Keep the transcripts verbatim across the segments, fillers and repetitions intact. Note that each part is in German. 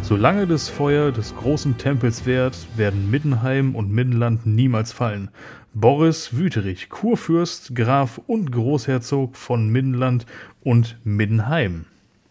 Solange das Feuer des großen Tempels währt, werden Middenheim und Middenland niemals fallen. Boris Wüterich, Kurfürst, Graf und Großherzog von Middenland und Middenheim.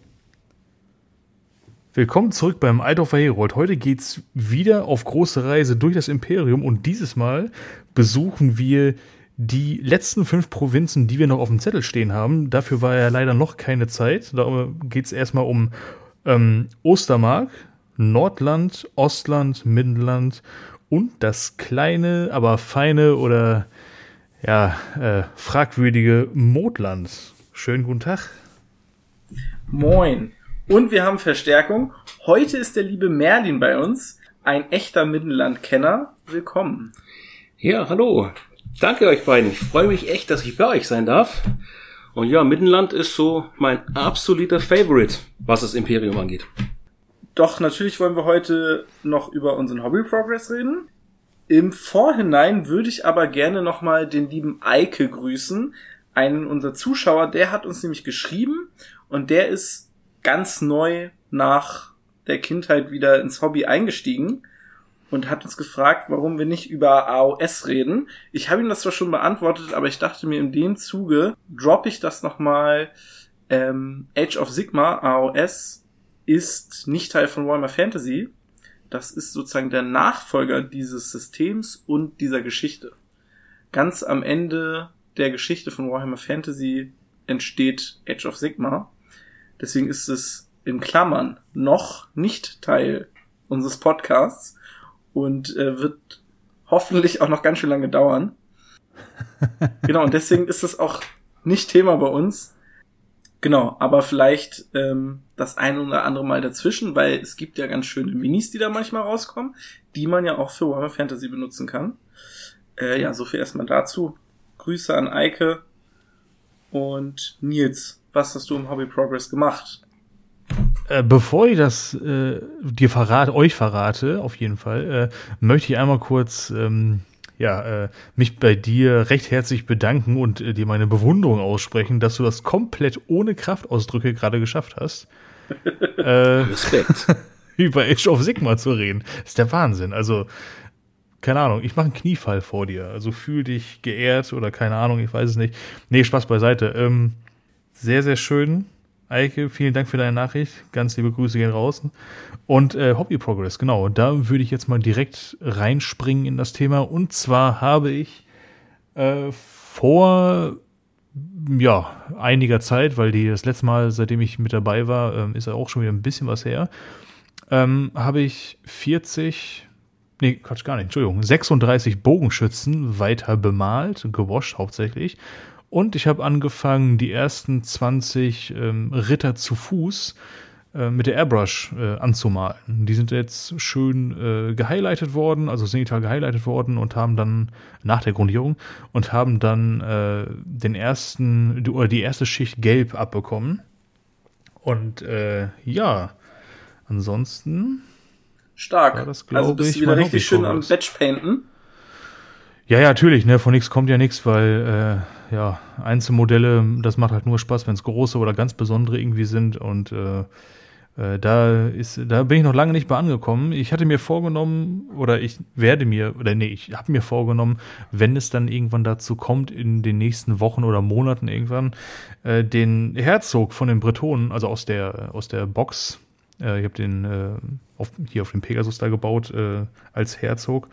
Willkommen zurück beim Eidhofer Herold. Heute geht's wieder auf große Reise durch das Imperium und dieses Mal besuchen wir die letzten fünf Provinzen, die wir noch auf dem Zettel stehen haben. Dafür war ja leider noch keine Zeit. Da geht's erstmal um ähm, Ostermark, Nordland, Ostland, Middenland und das kleine, aber feine oder ja äh, fragwürdige Modland. Schönen guten Tag. Moin. Und wir haben Verstärkung. Heute ist der liebe Merlin bei uns, ein echter Middenland-Kenner. Willkommen. Ja, hallo. Danke euch beiden. Ich freue mich echt, dass ich bei euch sein darf. Und ja, Middenland ist so mein absoluter Favorite, was das Imperium angeht. Doch natürlich wollen wir heute noch über unseren Hobby-Progress reden. Im Vorhinein würde ich aber gerne nochmal den lieben Eike grüßen. Einen unserer Zuschauer, der hat uns nämlich geschrieben und der ist ganz neu nach der Kindheit wieder ins Hobby eingestiegen und hat uns gefragt, warum wir nicht über A O S reden. Ich habe ihm das zwar schon beantwortet, aber ich dachte mir, in dem Zuge droppe ich das nochmal. Ähm, Age of Sigmar, A O S, ist nicht Teil von Warhammer Fantasy. Das ist sozusagen der Nachfolger dieses Systems und dieser Geschichte. Ganz am Ende der Geschichte von Warhammer Fantasy entsteht Age of Sigmar. Deswegen ist es in Klammern noch nicht Teil unseres Podcasts und äh, wird hoffentlich auch noch ganz schön lange dauern. Genau, und deswegen ist es auch nicht Thema bei uns. Genau, aber vielleicht ähm, das ein oder andere Mal dazwischen, weil es gibt ja ganz schöne Minis, die da manchmal rauskommen, die man ja auch für Warhammer Fantasy benutzen kann. Äh, ja, so viel erstmal dazu. Grüße an Eike und Nils. Was hast du im Hobby Progress gemacht? Äh, bevor ich das äh, dir verrate, euch verrate, auf jeden Fall, äh, möchte ich einmal kurz ähm, ja, äh, mich bei dir recht herzlich bedanken und äh, dir meine Bewunderung aussprechen, dass du das komplett ohne Kraftausdrücke gerade geschafft hast. äh, Respekt. über Age of Sigmar zu reden. Das ist der Wahnsinn. Also, keine Ahnung, ich mache einen Kniefall vor dir. Also fühl dich geehrt oder keine Ahnung, ich weiß es nicht. Nee, Spaß beiseite. Ähm, Sehr, sehr schön. Eike, vielen Dank für deine Nachricht. Ganz liebe Grüße gehen raus. Und äh, Hobby Progress, genau. Da würde ich jetzt mal direkt reinspringen in das Thema. Und zwar habe ich äh, vor ja einiger Zeit, weil die das letzte Mal, seitdem ich mit dabei war, ähm, ist ja auch schon wieder ein bisschen was her, ähm, habe ich vierzig, nee, Quatsch, gar nicht, Entschuldigung, sechsunddreißig Bogenschützen weiter bemalt, gewascht hauptsächlich. Und ich habe angefangen, die ersten zwanzig ähm, Ritter zu Fuß äh, mit der Airbrush äh, anzumalen. Die sind jetzt schön äh, gehighlightet worden, also digital gehighlightet worden und haben dann, nach der Grundierung, und haben dann äh, den ersten, oder die erste Schicht Gelb abbekommen. Und äh, ja, ansonsten Stark. war das, glaube also bist ich, du wieder mein richtig schön am Hobby-Progress. Batchpainten. Ja, ja, natürlich, ne, von nichts kommt ja nichts, weil, äh, ja, Einzelmodelle, das macht halt nur Spaß, wenn es große oder ganz besondere irgendwie sind und, äh, äh, da ist, da bin ich noch lange nicht bei angekommen. Ich hatte mir vorgenommen, oder ich werde mir, oder nee, ich habe mir vorgenommen, wenn es dann irgendwann dazu kommt, in den nächsten Wochen oder Monaten irgendwann, äh, den Herzog von den Bretonen, also aus der, aus der Box, äh, ich habe den, äh, auf, hier auf dem Pegasus da gebaut, äh, als Herzog,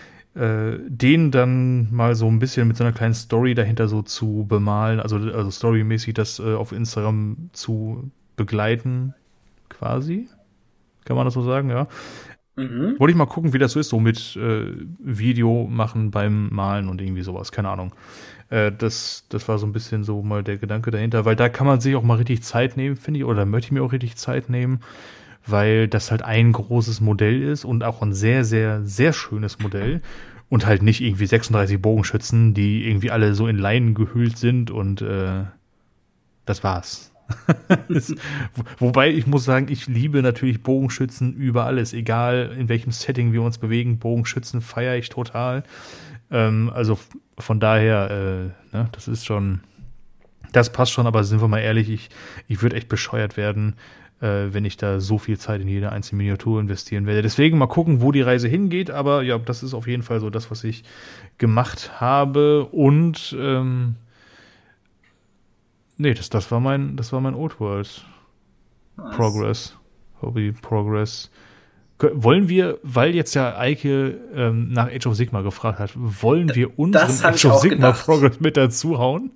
den dann mal so ein bisschen mit so einer kleinen Story dahinter so zu bemalen, also, also storymäßig das äh, auf Instagram zu begleiten, quasi. Kann man das so sagen, ja. Mhm. Wollte ich mal gucken, wie das so ist, so mit äh, Video machen beim Malen und irgendwie sowas, keine Ahnung. Äh, das, das war so ein bisschen so mal der Gedanke dahinter, weil da kann man sich auch mal richtig Zeit nehmen, finde ich, oder möchte ich mir auch richtig Zeit nehmen, weil das halt ein großes Modell ist und auch ein sehr, sehr, sehr schönes Modell und halt nicht irgendwie sechsunddreißig Bogenschützen, die irgendwie alle so in Leinen gehüllt sind und äh, das war's. Wobei ich muss sagen, ich liebe natürlich Bogenschützen über alles, egal in welchem Setting wir uns bewegen. Bogenschützen feiere ich total. Ähm, also von daher, äh, ne, das ist schon, das passt schon, aber sind wir mal ehrlich, ich, ich würde echt bescheuert werden, äh, wenn ich da so viel Zeit in jede einzelne Miniatur investieren werde. Deswegen mal gucken, wo die Reise hingeht, aber ja, das ist auf jeden Fall so das, was ich gemacht habe und ähm, nee, das, das war mein, das war mein Old World nice. Progress, Hobby Progress. Wollen wir, weil jetzt ja Eike ähm, nach Age of Sigmar gefragt hat, wollen wir unseren Age of Sigmar gedacht. Progress mit dazu hauen?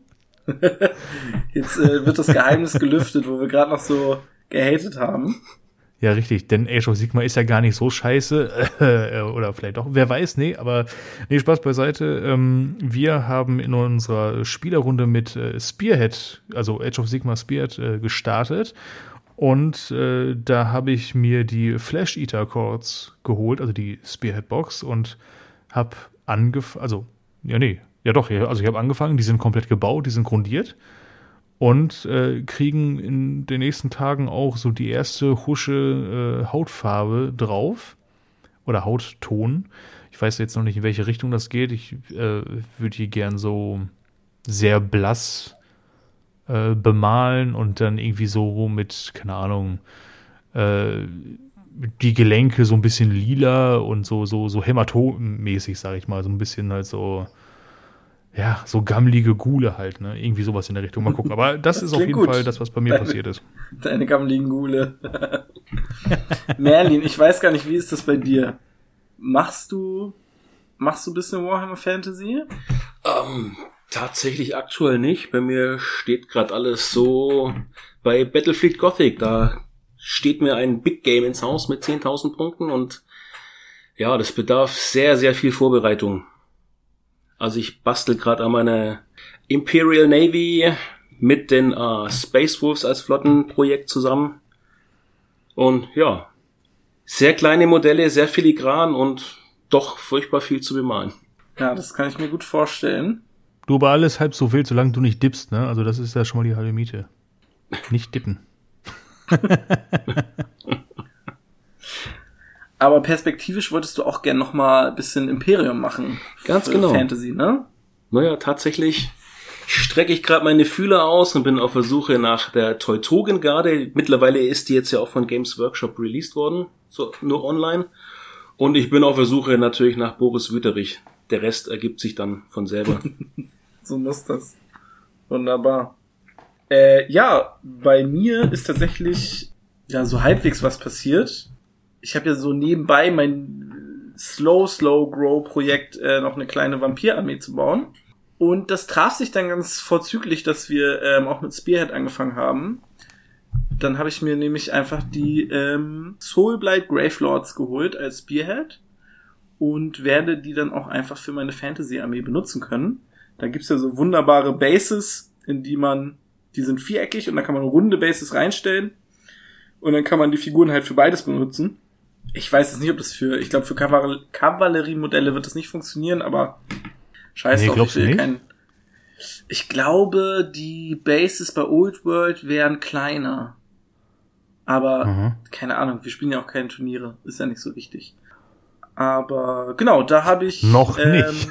Jetzt äh, wird das Geheimnis gelüftet, wo wir gerade noch so gehatet haben. Ja, richtig, denn Age of Sigmar ist ja gar nicht so scheiße, äh, oder vielleicht doch, wer weiß, nee, aber nee, Spaß beiseite. Ähm, wir haben in unserer Spielerrunde mit äh, Spearhead, also Age of Sigmar Spearhead, äh, gestartet und äh, da habe ich mir die Flash Eater Chords geholt, also die Spearhead Box und habe angefangen, also, ja, nee, ja doch, also ich habe angefangen, die sind komplett gebaut, die sind grundiert. Und äh, kriegen in den nächsten Tagen auch so die erste husche äh, Hautfarbe drauf. Oder Hautton. Ich weiß jetzt noch nicht, in welche Richtung das geht. Ich äh, würde die gern so sehr blass äh, bemalen und dann irgendwie so mit, keine Ahnung, äh, die Gelenke so ein bisschen lila und so, so, so hämatommäßig, sag ich mal. So ein bisschen halt so. Ja, so gammelige Gule halt, ne? Irgendwie sowas in der Richtung. Mal gucken. Aber das, das ist auf jeden gut. Fall das, was bei mir deine, passiert ist. Deine gammeligen Gule. Merlin, ich weiß gar nicht, wie ist das bei dir? Machst du, machst du ein bisschen Warhammer Fantasy? Ähm, tatsächlich aktuell nicht. Bei mir steht gerade alles so bei Battlefleet Gothic. Da steht mir ein Big Game ins Haus mit zehntausend Punkten und ja, das bedarf sehr, sehr viel Vorbereitung. Also ich bastel gerade an meiner Imperial Navy mit den äh, Space Wolves als Flottenprojekt zusammen. Und ja, sehr kleine Modelle, sehr filigran und doch furchtbar viel zu bemalen. Ja, das kann ich mir gut vorstellen. Du, aber alles halb so wild, solange du nicht dippst, ne? Also das ist ja schon mal die halbe Miete. Nicht dippen. Aber perspektivisch wolltest du auch gern noch mal ein bisschen Imperium machen. Ganz genau. Fantasy, ne? Naja, tatsächlich strecke ich gerade meine Fühler aus und bin auf der Suche nach der Teutogengarde. Mittlerweile ist die jetzt ja auch von Games Workshop released worden, so nur online. Und ich bin auf der Suche natürlich nach Boris Wüterich. Der Rest ergibt sich dann von selber. So muss das. Wunderbar. Äh, ja, bei mir ist tatsächlich ja so halbwegs was passiert. Ich habe ja so nebenbei mein Slow, Slow Grow Projekt äh, noch eine kleine Vampirarmee zu bauen. Und das traf sich dann ganz vorzüglich, dass wir ähm, auch mit Spearhead angefangen haben. Dann habe ich mir nämlich einfach die ähm, Soulblight Gravelords geholt als Spearhead und werde die dann auch einfach für meine Fantasy-Armee benutzen können. Da gibt's ja so wunderbare Bases, in die man, die sind viereckig und da kann man runde Bases reinstellen und dann kann man die Figuren halt für beides benutzen. Ich weiß jetzt nicht, ob das für, ich glaube für Kaval- Kavalleriemodelle wird das nicht funktionieren, aber scheiß nee, drauf, ich will nicht? kein. Ich glaube, die Bases bei Old World wären kleiner. Aber, mhm. keine Ahnung, wir spielen ja auch keine Turniere, ist ja nicht so wichtig. Aber, genau, da habe ich noch ähm, nicht.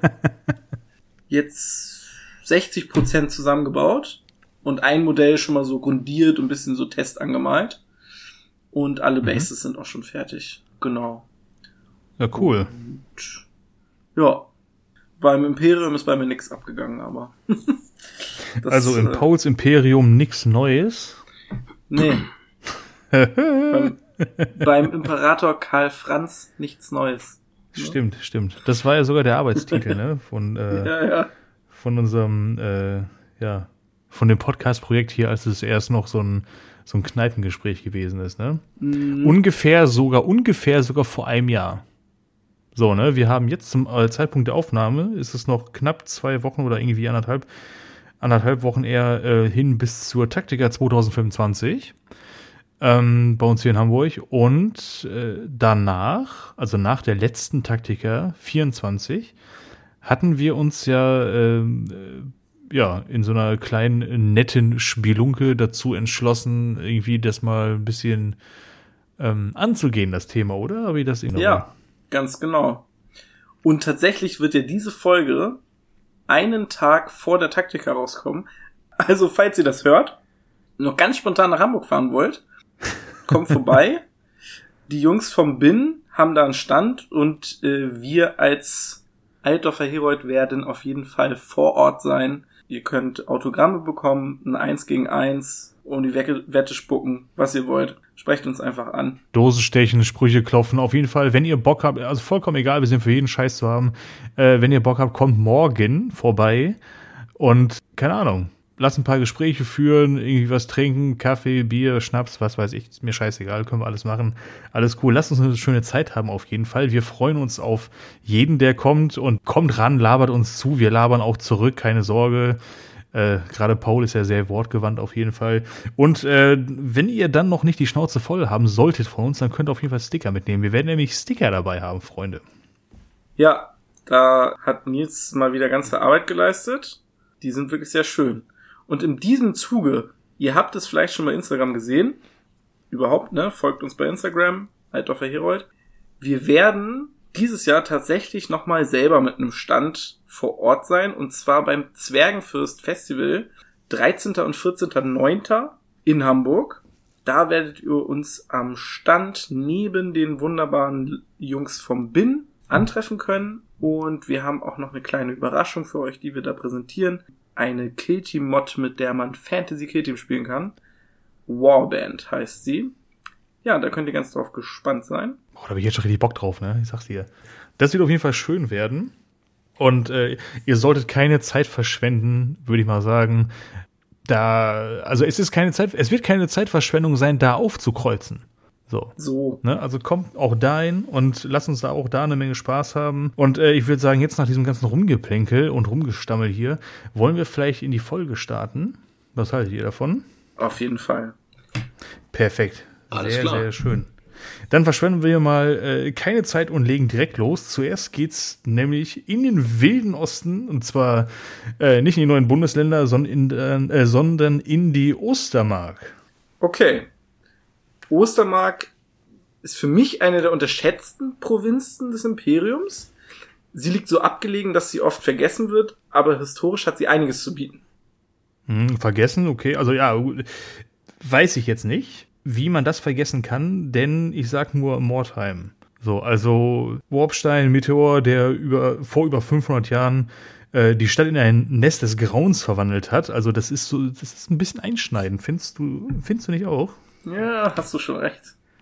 jetzt sechzig Prozent zusammengebaut und ein Modell schon mal so grundiert und ein bisschen so Test angemalt. Und alle Bases mhm. sind auch schon fertig. Genau. Ja, cool. Und, ja. Beim Imperium ist bei mir nichts abgegangen, aber. das, also im äh, Pauls Imperium nichts Neues? Nee. beim, beim Imperator Karl Franz nichts Neues. Stimmt, ne? stimmt. Das war ja sogar der Arbeitstitel, ne? Von, äh, ja, ja. von unserem, äh, ja, von dem Podcast-Projekt hier, als es erst noch so ein so ein Kneipengespräch gewesen ist, ne? Mhm. Ungefähr sogar, ungefähr sogar vor einem Jahr. So, ne? Wir haben jetzt zum äh, Zeitpunkt der Aufnahme, ist es noch knapp zwei Wochen oder irgendwie anderthalb, anderthalb Wochen eher äh, hin bis zur Taktika zwanzig fünfundzwanzig ähm, bei uns hier in Hamburg. Und äh, danach, also nach der letzten Taktika vierundzwanzig, hatten wir uns ja äh, ja, in so einer kleinen, netten Spielunke dazu entschlossen, irgendwie das mal ein bisschen ähm, anzugehen, das Thema, oder? Habe ich das in Ja, ganz genau. Und tatsächlich wird ja diese Folge einen Tag vor der Taktika rauskommen. Also, falls ihr das hört, noch ganz spontan nach Hamburg fahren wollt, kommt vorbei. Die Jungs vom B I N haben da einen Stand und äh, wir als Altdorfer Herold werden auf jeden Fall vor Ort sein. Ihr könnt Autogramme bekommen, ein eins gegen eins, um die Wette spucken, was ihr wollt. Sprecht uns einfach an. Dosen stechen, Sprüche klopfen. Auf jeden Fall, wenn ihr Bock habt, also vollkommen egal, wir sind für jeden Scheiß zu haben. Äh, wenn ihr Bock habt, kommt morgen vorbei und, keine Ahnung, lasst ein paar Gespräche führen, irgendwie was trinken, Kaffee, Bier, Schnaps, was weiß ich, ist mir scheißegal, können wir alles machen. Alles cool, lasst uns eine schöne Zeit haben auf jeden Fall. Wir freuen uns auf jeden, der kommt und kommt ran, labert uns zu, wir labern auch zurück, keine Sorge. Äh, gerade Paul ist ja sehr wortgewandt auf jeden Fall. Und äh, wenn ihr dann noch nicht die Schnauze voll haben solltet von uns, dann könnt ihr auf jeden Fall Sticker mitnehmen. Wir werden nämlich Sticker dabei haben, Freunde. Ja, da hat Nils mal wieder ganze Arbeit geleistet. Die sind wirklich sehr schön. Und in diesem Zuge, ihr habt es vielleicht schon bei Instagram gesehen, überhaupt, ne, folgt uns bei Instagram, Altdorfer Herold. Wir werden dieses Jahr tatsächlich nochmal selber mit einem Stand vor Ort sein, und zwar beim Zwergenfürst Festival, dreizehnten und vierzehnten neunten in Hamburg. Da werdet ihr uns am Stand neben den wunderbaren Jungs vom B I N antreffen können, und wir haben auch noch eine kleine Überraschung für euch, die wir da präsentieren. Eine Killteam-Mod, mit der man Fantasy-Killteam spielen kann. Warband heißt sie. Ja, da könnt ihr ganz drauf gespannt sein. Boah, da habe ich jetzt schon richtig Bock drauf, ne? Ich sag's dir. Das wird auf jeden Fall schön werden. Und äh, ihr solltet keine Zeit verschwenden, würde ich mal sagen. Da, also es ist keine Zeit, es wird keine Zeitverschwendung sein, da aufzukreuzen. So. So. Ne, also kommt auch dahin und lasst uns da auch da eine Menge Spaß haben. Und äh, ich würde sagen, jetzt nach diesem ganzen Rumgeplänkel und Rumgestammel hier, wollen wir vielleicht in die Folge starten. Was haltet ihr davon? Auf jeden Fall. Perfekt. Alles sehr, klar. sehr schön. Dann verschwenden wir mal äh, keine Zeit und legen direkt los. Zuerst geht's nämlich in den wilden Osten, und zwar äh, nicht in die neuen Bundesländer, sondern in, äh, sondern in die Ostermark. Okay. Ostermark ist für mich eine der unterschätzten Provinzen des Imperiums. Sie liegt so abgelegen, dass sie oft vergessen wird, aber historisch hat sie einiges zu bieten. Hm, vergessen, okay. Also ja, weiß ich jetzt nicht, wie man das vergessen kann, denn ich sag nur Mordheim. So, also Warpstein, Meteor, der über vor über fünfhundert Jahren äh, die Stadt in ein Nest des Grauens verwandelt hat. Also das ist so, das ist ein bisschen einschneidend. Findest du, findest du nicht auch? Ja, hast du schon recht.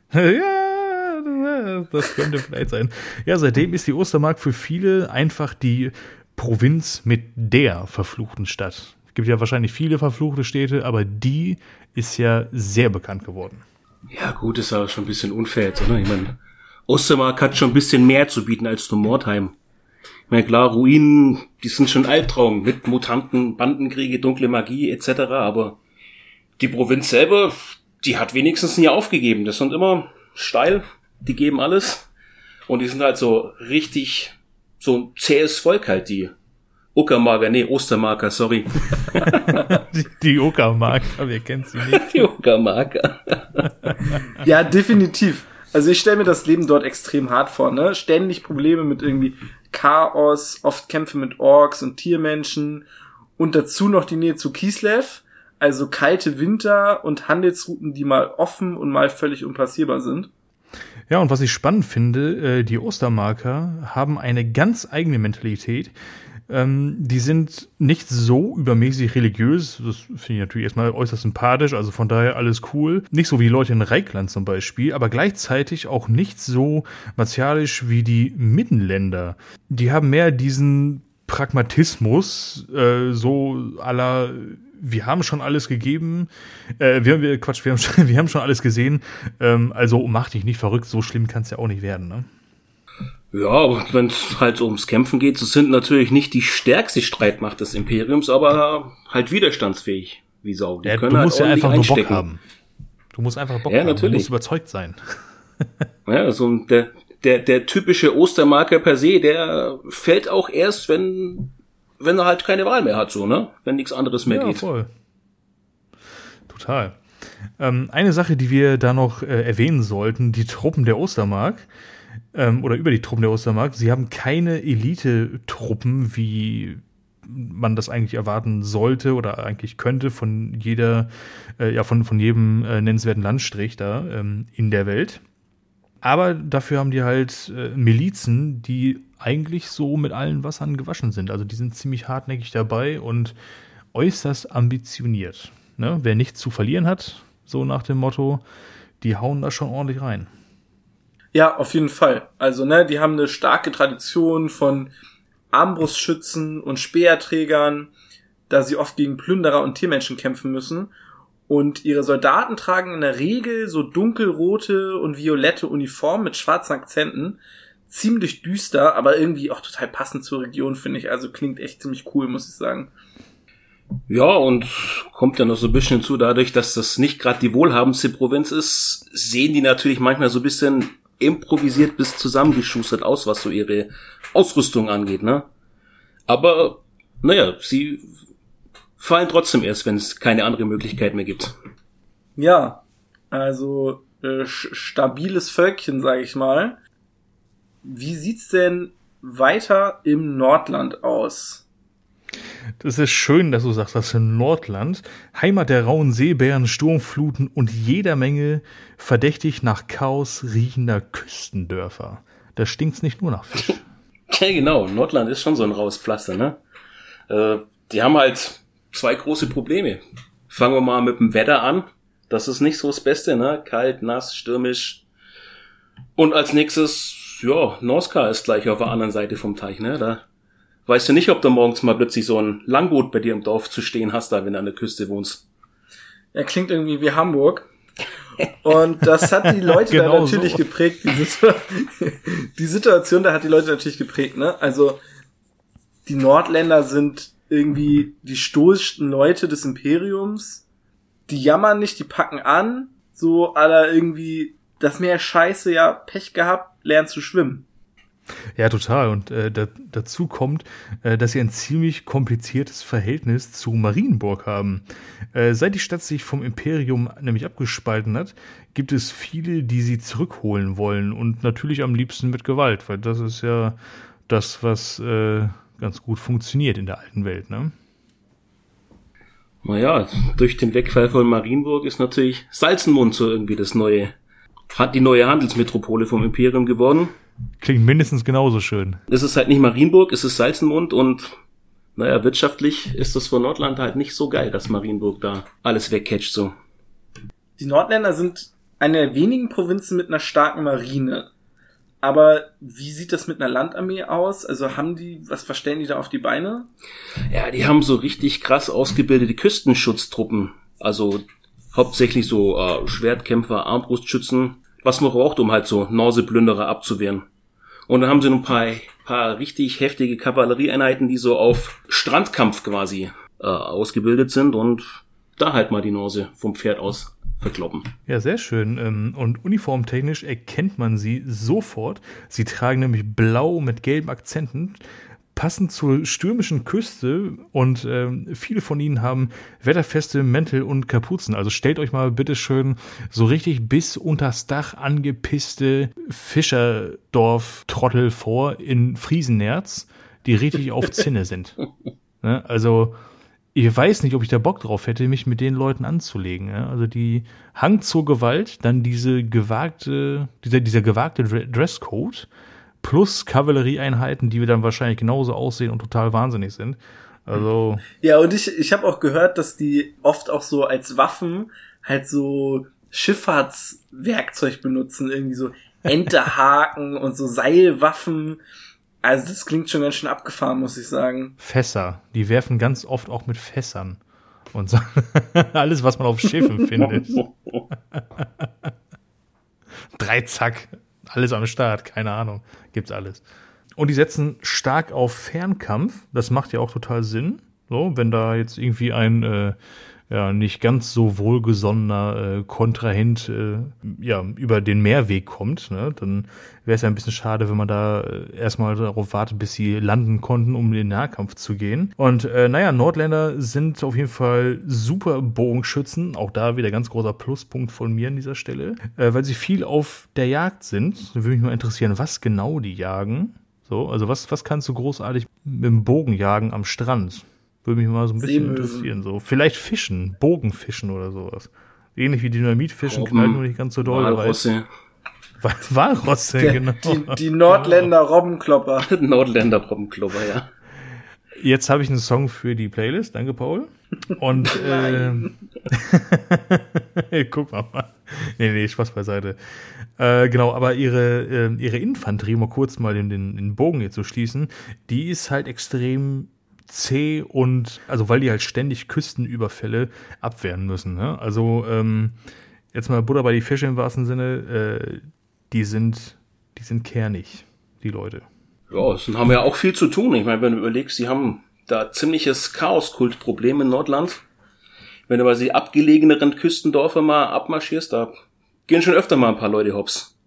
Ja, das könnte vielleicht sein. Ja, seitdem ist die Ostermark für viele einfach die Provinz mit der verfluchten Stadt. Es gibt ja wahrscheinlich viele verfluchte Städte, aber die ist ja sehr bekannt geworden. Ja gut, ist aber schon ein bisschen unfair jetzt, oder? Ich meine, Ostermark hat schon ein bisschen mehr zu bieten als nur Mordheim. Ich meine, klar, Ruinen, die sind schon Albtraum mit Mutanten, Bandenkriege, dunkle Magie et cetera, aber die Provinz selber, die hat wenigstens nie aufgegeben. Das sind immer steil, die geben alles. Und die sind halt so richtig, so ein zähes Volk halt, die Uckermarker, nee, Ostermarker, sorry. die, die Uckermarker, wer kennt sie nicht? Die Uckermarker. Ja, definitiv. Also ich stelle mir das Leben dort extrem hart vor, ne? Ständig Probleme mit irgendwie Chaos, oft Kämpfe mit Orks und Tiermenschen und dazu noch die Nähe zu Kislev. Also kalte Winter und Handelsrouten, die mal offen und mal völlig unpassierbar sind. Ja, und was ich spannend finde, die Ostermarker haben eine ganz eigene Mentalität. Die sind nicht so übermäßig religiös, das finde ich natürlich erstmal äußerst sympathisch, also von daher alles cool. Nicht so wie die Leute in Reikland zum Beispiel, aber gleichzeitig auch nicht so martialisch wie die Mittenländer. Die haben mehr diesen Pragmatismus, äh, so à la, wir haben schon alles gegeben, äh, wir, wir, Quatsch, wir haben schon, wir haben schon alles gesehen, ähm, also mach dich nicht verrückt, so schlimm kann es ja auch nicht werden, ne? Ja, aber wenn es halt ums Kämpfen geht, so sind natürlich nicht die stärkste Streitmacht des Imperiums, aber halt widerstandsfähig, wie Sau. Die Ja, können du halt musst ja einfach ordentlich nur Bock einstecken. haben. Du musst einfach Bock Ja, haben, natürlich. du musst überzeugt sein. Ja, so der, der, der typische Ostermarker per se, der fällt auch erst, wenn, wenn er halt keine Wahl mehr hat, so, ne? Wenn nichts anderes mehr Ja, geht. voll. Total. Ähm, eine Sache, die wir da noch äh, erwähnen sollten, die Truppen der Ostermark, ähm, oder über die Truppen der Ostermark, sie haben keine Elite-Truppen wie man das eigentlich erwarten sollte oder eigentlich könnte von jeder, äh, ja, von, von jedem äh, nennenswerten Landstrich da ähm, in der Welt. Aber dafür haben die halt äh, Milizen, die eigentlich so mit allen Wassern gewaschen sind. Also die sind ziemlich hartnäckig dabei und äußerst ambitioniert. Ne? Wer nichts zu verlieren hat, so nach dem Motto, die hauen da schon ordentlich rein. Ja, auf jeden Fall. Also, ne, die haben eine starke Tradition von Armbrustschützen und Speerträgern, da sie oft gegen Plünderer und Tiermenschen kämpfen müssen. Und ihre Soldaten tragen in der Regel so dunkelrote und violette Uniformen mit schwarzen Akzenten. Ziemlich düster, aber irgendwie auch total passend zur Region, finde ich. Also klingt echt ziemlich cool, muss ich sagen. Ja, und kommt ja noch so ein bisschen hinzu, dadurch, dass das nicht gerade die wohlhabendste Provinz ist, sehen die natürlich manchmal so ein bisschen improvisiert bis zusammengeschustert aus, was so ihre Ausrüstung angeht, ne? Aber, naja, sie fallen trotzdem erst, wenn es keine andere Möglichkeit mehr gibt. Ja, also äh, stabiles Völkchen, sage ich mal. Wie sieht's denn weiter im Nordland aus? Das ist schön, dass du sagst, das ist im Nordland. Heimat der rauen Seebären, Sturmfluten und jeder Menge verdächtig nach Chaos riechender Küstendörfer. Da stinkt's nicht nur nach Fisch. Ja, genau. Nordland ist schon so ein raues Pflaster, ne? Äh, die haben halt zwei große Probleme. Fangen wir mal mit dem Wetter an. Das ist nicht so das Beste, ne? Kalt, nass, stürmisch. Und als nächstes, ja, Norska ist gleich auf der anderen Seite vom Teich, ne? Da weißt du nicht, ob du morgens mal plötzlich so ein Langboot bei dir im Dorf zu stehen hast, da wenn du an der Küste wohnst. Ja, klingt irgendwie wie Hamburg. Und das hat die Leute genau da natürlich so geprägt. Die, Situ- die Situation da hat die Leute natürlich geprägt, ne? Also die Nordländer sind irgendwie die stoischsten Leute des Imperiums. Die jammern nicht, die packen an. So aller irgendwie, das Meer scheiße, ja, Pech gehabt, lernen zu schwimmen. Ja, total. Und äh, da, dazu kommt, äh, dass sie ein ziemlich kompliziertes Verhältnis zu Marienburg haben. Äh, seit die Stadt sich vom Imperium nämlich abgespalten hat, gibt es viele, die sie zurückholen wollen. Und natürlich am liebsten mit Gewalt, weil das ist ja das, was äh, ganz gut funktioniert in der alten Welt, ne? Naja, durch den Wegfall von Marienburg ist natürlich Salzenmund so irgendwie das neue, hat die neue Handelsmetropole vom Imperium geworden. Klingt mindestens genauso schön. Es ist halt nicht Marienburg, es ist Salzenmund und naja, wirtschaftlich ist das für Nordland halt nicht so geil, dass Marienburg da alles wegcatcht so. Die Nordländer sind eine der wenigen Provinzen mit einer starken Marine. Aber wie sieht das mit einer Landarmee aus? Also haben die, was verstellen die da auf die Beine? Ja, die haben so richtig krass ausgebildete Küstenschutztruppen. Also hauptsächlich so äh, Schwertkämpfer, Armbrustschützen, was man braucht, um halt so Norseplünderer abzuwehren. Und dann haben sie noch ein paar, paar richtig heftige Kavallerieeinheiten, die so auf Strandkampf quasi äh, ausgebildet sind und da halt mal die Norse vom Pferd aus verkloppen. Ja, sehr schön. Und uniformtechnisch erkennt man sie sofort. Sie tragen nämlich blau mit gelben Akzenten, passend zur stürmischen Küste und äh, viele von ihnen haben wetterfeste Mäntel und Kapuzen. Also stellt euch mal bitte schön so richtig bis unters Dach angepisste Fischerdorf-Trottel vor in Friesenerz, die richtig auf Zinne sind. Ne? Also ich weiß nicht, ob ich da Bock drauf hätte, mich mit den Leuten anzulegen. Ja? Also die Hang zur Gewalt, dann diese gewagte, dieser, dieser gewagte Dresscode plus Kavallerieeinheiten, die wir dann wahrscheinlich genauso aussehen und total wahnsinnig sind. Also ja, und ich ich habe auch gehört, dass die oft auch so als Waffen halt so Schifffahrtswerkzeug benutzen, irgendwie so Enterhaken und so Seilwaffen. Also das klingt schon ganz schön abgefahren, muss ich sagen. Fässer, die werfen ganz oft auch mit Fässern und so alles, was man auf Schiffen findet. Dreizack, alles am Start, keine Ahnung, gibt's alles. Und die setzen stark auf Fernkampf, das macht ja auch total Sinn, so, wenn da jetzt irgendwie ein äh, ja nicht ganz so wohlgesonnener äh, Kontrahent äh, ja über den Meerweg kommt, ne, dann wäre es ja ein bisschen schade, wenn man da äh, erstmal darauf wartet, bis sie landen konnten, um in den Nahkampf zu gehen. Und äh, naja, Nordländer sind auf jeden Fall super Bogenschützen, auch da wieder ganz großer Pluspunkt von mir an dieser Stelle, äh, weil sie viel auf der Jagd sind. Da würde mich mal interessieren, was genau die jagen. So, also was, was kannst du großartig mit dem Bogen jagen am Strand? Würde mich mal so ein bisschen Seemöwen. interessieren. So, vielleicht fischen, Bogenfischen oder sowas. Ähnlich wie Dynamitfischen, Robben, knallt nur nicht ganz so doll. Walrosse. Weil- Walrosse, Der, genau. die, die Nordländer Robbenklopper. Nordländer Robbenklopper, ja. Jetzt habe ich einen Song für die Playlist, danke Paul. Und äh, guck mal. Nee, nee, Spaß beiseite. Äh, genau, aber ihre, äh, ihre Infanterie, um mal kurz mal den, den, den Bogen hier zu schließen, die ist halt extrem zäh und, also weil die halt ständig Küstenüberfälle abwehren müssen. Ne? Also ähm, jetzt mal Butter bei die Fische im wahrsten Sinne, äh, die sind, die sind kernig, die Leute. Ja, es haben ja auch viel zu tun. Ich meine, wenn du überlegst, sie haben da ziemliches Chaoskultproblem in Nordland. Wenn du bei die abgelegeneren Küstendorfer mal abmarschierst, da gehen schon öfter mal ein paar Leute hops.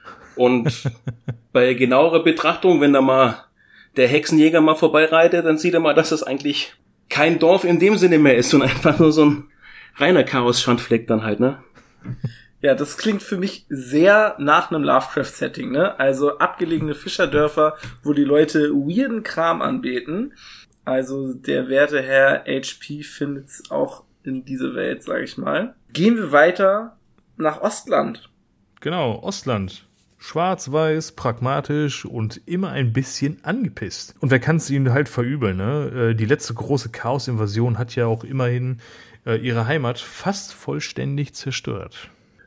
Und bei genauerer Betrachtung, wenn da mal der Hexenjäger mal vorbeireitet, dann sieht er mal, dass das eigentlich kein Dorf in dem Sinne mehr ist, sondern einfach nur so ein reiner Chaos-Schandfleck dann halt, ne? Ja, das klingt für mich sehr nach einem Lovecraft-Setting, ne? Also abgelegene Fischerdörfer, wo die Leute weirden Kram anbeten. Also der werte Herr H P findet's auch in diese Welt, sag ich mal. Gehen wir weiter nach Ostland. Genau, Ostland. Schwarz-weiß, pragmatisch und immer ein bisschen angepisst. Und wer kann es ihnen halt verübeln, ne? Die letzte große Chaos-Invasion hat ja auch immerhin äh, ihre Heimat fast vollständig zerstört.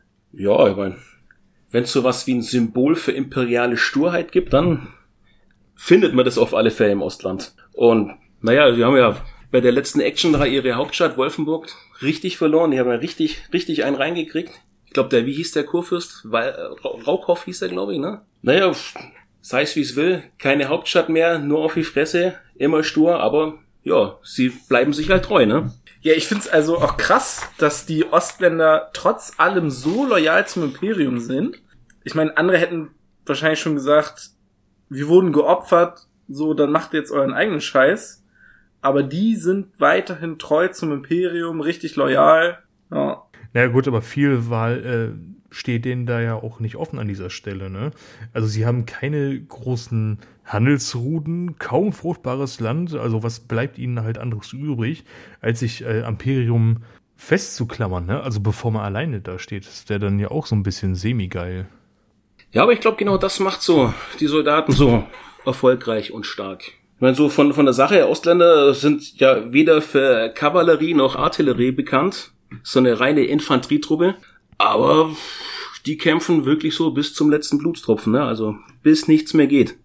Ja, ich meine, wenn es sowas wie ein Symbol für imperiale Sturheit gibt, dann findet man das auf alle Fälle im Ostland. Und naja, sie haben ja bei der letzten Action-Reihe ihre Hauptstadt Wolfenburg richtig verloren. Die haben ja richtig, richtig einen reingekriegt. Ich glaube, der, wie hieß der Kurfürst? Weil, Raukow hieß der, glaube ich, ne? Naja, sei es wie es will, keine Hauptstadt mehr, nur auf die Fresse, immer stur, aber ja, sie bleiben sich halt treu, ne? Ja, ich find's also auch krass, dass die Ostländer trotz allem so loyal zum Imperium sind. Ich meine, andere hätten wahrscheinlich schon gesagt, wir wurden geopfert, so, dann macht ihr jetzt euren eigenen Scheiß. Aber die sind weiterhin treu zum Imperium, richtig loyal. Ja. Na ja, gut, aber viel Wahl äh, steht denen da ja auch nicht offen an dieser Stelle, ne? Also sie haben keine großen Handelsrouten, kaum fruchtbares Land, also was bleibt ihnen halt anderes übrig, als sich äh, Imperium festzuklammern, ne? Also bevor man alleine da steht, ist der dann ja auch so ein bisschen semi-geil. Ja, aber ich glaube, genau das macht so die Soldaten so erfolgreich und stark. Ich meine, so von, von der Sache her, Ostländer sind ja weder für Kavallerie noch Artillerie bekannt, so eine reine Infanterietruppe, aber die kämpfen wirklich so bis zum letzten Blutstropfen, ne? Also bis nichts mehr geht.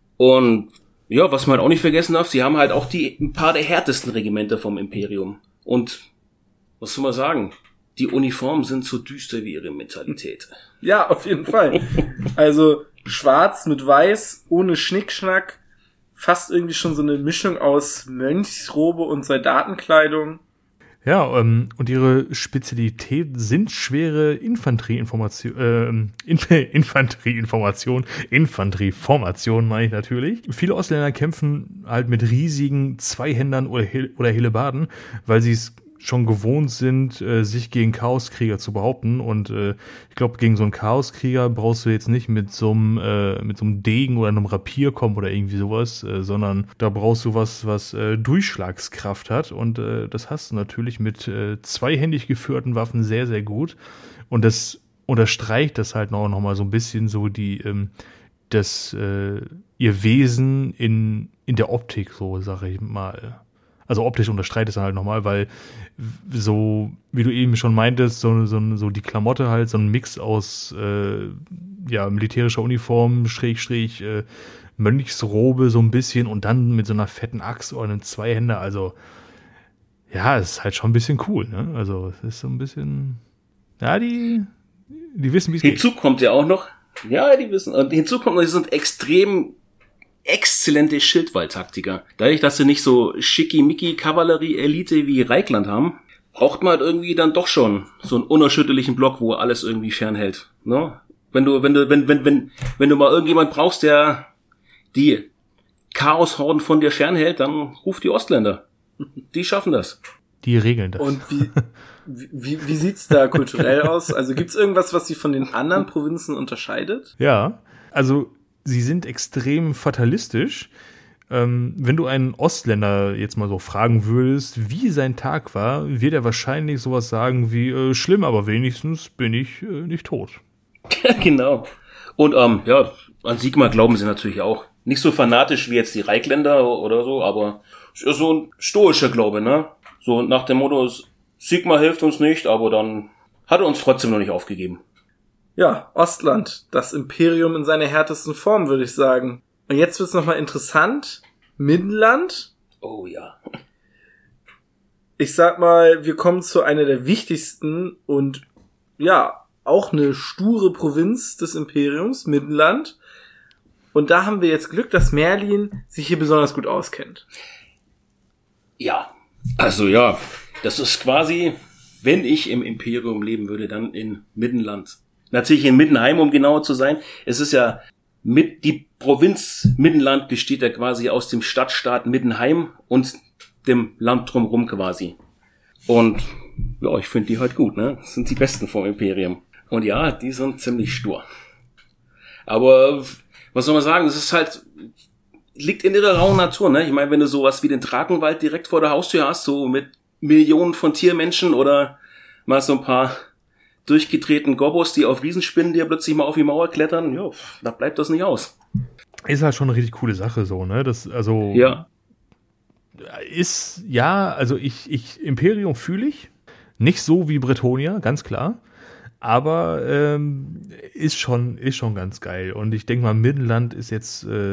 Und ja, was man halt auch nicht vergessen darf, sie haben halt auch die ein paar der härtesten Regimenter vom Imperium. Und was soll man sagen? Die Uniformen sind so düster wie ihre Mentalität. Ja, auf jeden Fall. Also schwarz mit weiß, ohne Schnickschnack, fast irgendwie schon so eine Mischung aus Mönchsrobe und Soldatenkleidung. Ja, ähm, und ihre Spezialität sind schwere Infanterieinformation, äh, Inf- Infanterieinformation, Infanterieformation meine ich natürlich. Viele Ausländer kämpfen halt mit riesigen Zweihändern oder, Hel- oder Hellebarden, weil sie es schon gewohnt sind, äh, sich gegen Chaoskrieger zu behaupten. Und äh, ich glaube, gegen so einen Chaoskrieger brauchst du jetzt nicht mit so einem äh, mit so einem Degen oder einem Rapier kommen oder irgendwie sowas, äh, sondern da brauchst du was, was äh, Durchschlagskraft hat. Und äh, das hast du natürlich mit äh, zweihändig geführten Waffen sehr, sehr gut. Und das unterstreicht das halt noch, noch mal so ein bisschen so die ähm, das äh, ihr Wesen in in der Optik, so sage ich mal. Also optisch unterstreicht es halt nochmal, weil so, wie du eben schon meintest, so, so, so die Klamotte halt, so ein Mix aus äh, ja, militärischer Uniform, Schräg, äh, Mönchsrobe so ein bisschen und dann mit so einer fetten Axt oder einem Zweihänder, also ja, es ist halt schon ein bisschen cool, ne? Also es ist so ein bisschen, ja, die, die wissen, wie es geht. Hinzu kommt ja auch noch, ja, die wissen, und hinzu kommt noch, die sind extrem exzellente Schildwall-Taktiker. Dadurch, dass sie nicht so schickimicki-Kavallerie-Elite wie Reikland haben, braucht man halt irgendwie dann doch schon so einen unerschütterlichen Block, wo alles irgendwie fernhält. Ne? Wenn du, wenn du, wenn, wenn, wenn, wenn du mal irgendjemand brauchst, der die Chaoshorden von dir fernhält, dann ruf die Ostländer. Die schaffen das. Die regeln das. Und wie, wie, wie sieht's da kulturell aus? Also gibt's irgendwas, was sie von den anderen Provinzen unterscheidet? Ja, also sie sind extrem fatalistisch. Ähm, wenn du einen Ostländer jetzt mal so fragen würdest, wie sein Tag war, wird er wahrscheinlich sowas sagen wie, äh, schlimm, aber wenigstens bin ich äh, nicht tot. Genau. Und ähm, ja, an Sigmar glauben sie natürlich auch. Nicht so fanatisch wie jetzt die Reikländer oder so, aber es ist so ein stoischer Glaube, ne? So nach dem Motto, Sigmar hilft uns nicht, aber dann hat er uns trotzdem noch nicht aufgegeben. Ja, Ostland, das Imperium in seiner härtesten Form, würde ich sagen. Und jetzt wird's nochmal interessant. Middenland. Oh ja. Ich sag mal, wir kommen zu einer der wichtigsten und ja, auch eine sture Provinz des Imperiums, Middenland. Und da haben wir jetzt Glück, dass Merlin sich hier besonders gut auskennt. Ja, also ja, das ist quasi, wenn ich im Imperium leben würde, dann in Middenland. Natürlich in Middenheim, um genauer zu sein. Es ist ja mit, die Provinz Middenland besteht ja quasi aus dem Stadtstaat Middenheim und dem Land drumherum quasi. Und ja, ich finde die halt gut, ne? Das sind die Besten vom Imperium. Und ja, die sind ziemlich stur. Aber was soll man sagen, es ist halt, liegt in ihrer rauen Natur, ne? Ich meine, wenn du sowas wie den Drakenwald direkt vor der Haustür hast, so mit Millionen von Tiermenschen oder mal so ein paar durchgedrehten Gobbos, die auf Riesenspinnen, die ja plötzlich mal auf die Mauer klettern, ja, da bleibt das nicht aus. Ist halt schon eine richtig coole Sache so, ne? Das, also, ja. Ist, ja, also ich, ich, Imperium fühle ich. Nicht so wie Bretonia, ganz klar. Aber ähm, ist schon, ist schon ganz geil. Und ich denke mal, Middenland ist jetzt, äh,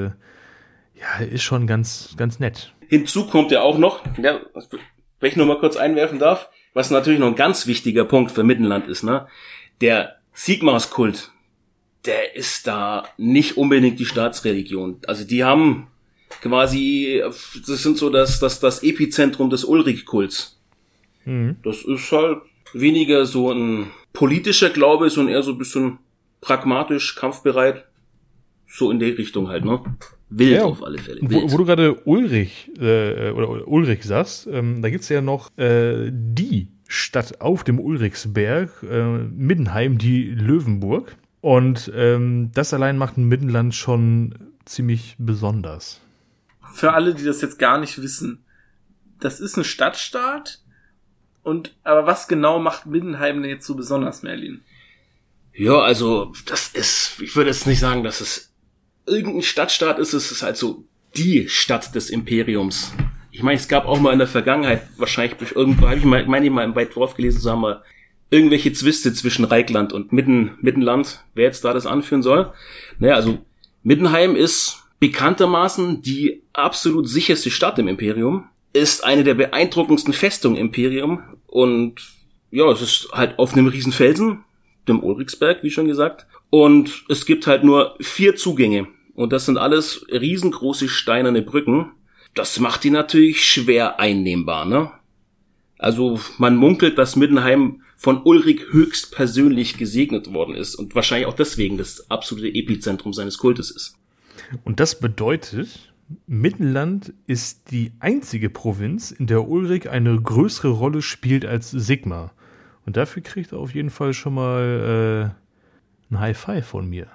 ja, ist schon ganz, ganz nett. Hinzu kommt ja auch noch, ja, wenn ich nur mal kurz einwerfen darf, was natürlich noch ein ganz wichtiger Punkt für Middenland ist, ne? Der Sigmarskult, der ist da nicht unbedingt die Staatsreligion. Also die haben quasi, das sind so das, das, das Epizentrum des Ulrich-Kults. Mhm. Das ist halt weniger so ein politischer Glaube, sondern eher so ein bisschen pragmatisch, kampfbereit. So in der Richtung halt, ne? Wild ja, auf alle Fälle. Wo, wo du gerade Ulrich äh, oder, oder Ulrich sagst, ähm, da gibt's ja noch äh, die Stadt auf dem Ulrichsberg, äh, Middenheim, die Löwenburg. Und ähm, das allein macht ein Middenland schon ziemlich besonders. Für alle, die das jetzt gar nicht wissen, das ist ein Stadtstaat. Und aber was genau macht Middenheim denn jetzt so besonders, Merlin? Ja, also das ist, ich würde jetzt nicht sagen, dass es irgendein Stadtstaat ist, es ist halt so die Stadt des Imperiums. Ich meine, es gab auch mal in der Vergangenheit, wahrscheinlich durch irgendwo, habe ich mal, meine ich mal im Weit drauf gelesen zu haben, mal irgendwelche Zwiste zwischen Reikland und Mitten, Middenland, wer jetzt da das anführen soll. Naja, also Middenheim ist bekanntermaßen die absolut sicherste Stadt im Imperium, ist eine der beeindruckendsten Festungen im Imperium und ja, es ist halt auf einem riesen Felsen, dem Ulrichsberg, wie schon gesagt, und es gibt halt nur vier Zugänge und das sind alles riesengroße steinerne Brücken. Das macht die natürlich schwer einnehmbar, ne? Also man munkelt, dass Middenheim von Ulrich höchst persönlich gesegnet worden ist und wahrscheinlich auch deswegen das absolute Epizentrum seines Kultes ist. Und das bedeutet, Middenland ist die einzige Provinz, in der Ulrich eine größere Rolle spielt als Sigmar. Und dafür kriegt er auf jeden Fall schon mal äh, ein High Five von mir.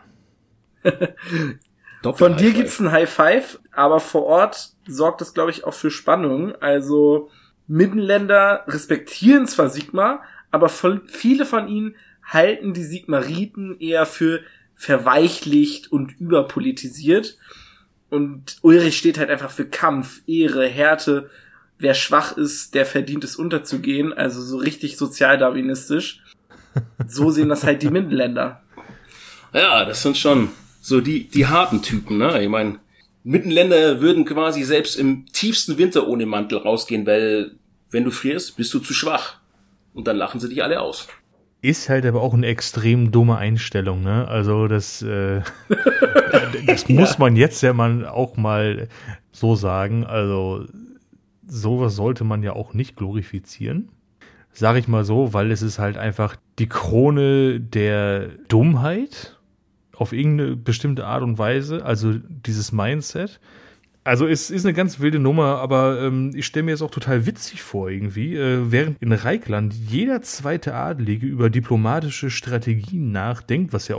Von dir gibt's ein High Five, aber vor Ort sorgt das, glaube ich, auch für Spannung. Also Middenländer respektieren zwar Sigmar, aber von, viele von ihnen halten die Sigmariten eher für verweichlicht und überpolitisiert. Und Ulrich steht halt einfach für Kampf, Ehre, Härte. Wer schwach ist, der verdient es unterzugehen. Also so richtig sozialdarwinistisch. So sehen das halt die Middenländer. Ja, das sind schon so die die harten Typen, ne? Ich meine, Middenländer würden quasi selbst im tiefsten Winter ohne Mantel rausgehen, weil wenn du frierst, bist du zu schwach. Und dann lachen sie dich alle aus. Ist halt aber auch eine extrem dumme Einstellung, ne? Also das, äh, das muss ja. man jetzt ja mal auch mal so sagen. Also sowas sollte man ja auch nicht glorifizieren. Sag ich mal so, weil es ist halt einfach die Krone der Dummheit auf irgendeine bestimmte Art und Weise. Also dieses Mindset. Also es ist eine ganz wilde Nummer, aber ähm, ich stelle mir es auch total witzig vor irgendwie, äh, während in Reikland jeder zweite Adelige über diplomatische Strategien nachdenkt, was ja auch